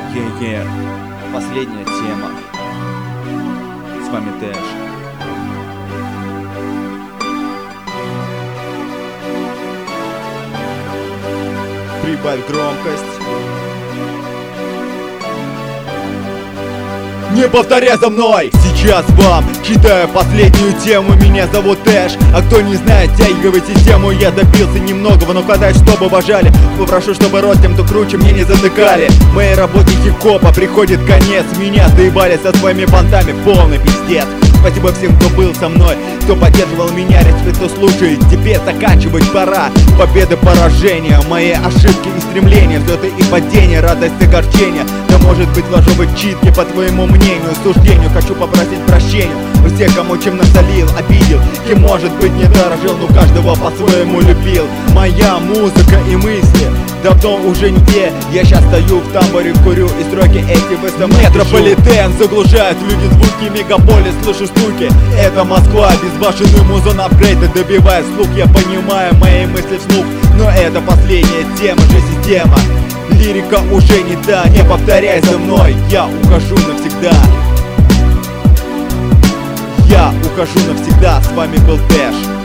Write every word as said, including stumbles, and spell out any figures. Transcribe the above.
Е-е, последняя тема. С вами Тэш. Прибавь громкость. Не повторяй за мной! Сейчас вам читаю последнюю тему. Меня зовут Тэш. А кто не знает, тягивайте тему. Я добился немногого, но хватает, чтобы уважали. Попрошу, чтобы рот тем, кто круче, мне не затыкали. Мои работники копа, приходит конец. Меня заебали со своими понтами, полный пиздец. Спасибо всем, кто был со мной, кто поддерживал меня, респект, кто слушает. Теперь заканчивать пора. Победы, поражения, мои ошибки и стремления, взлеты и падения, радость и огорчения. Да может быть ложовой читки, по твоему мнению, суждению. Хочу попросить прощения у всех, кому чем насолил, обидел. И может быть не дорожил, но каждого по-своему любил. Моя музыка и мысли давно уже не те. Я сейчас стою в тамбуре, курю, и строки эти в СМС. Метрополитен заглушает люди, звуки, мегаполис, слышу стуки. Это Москва, безбашенный музон апгрейда добивает слух. Я понимаю мои мысли вслух, но это последняя тема же система. Лирика уже не та, не повторяй за мной. Я ухожу навсегда. Я ухожу навсегда, с вами был Тэш.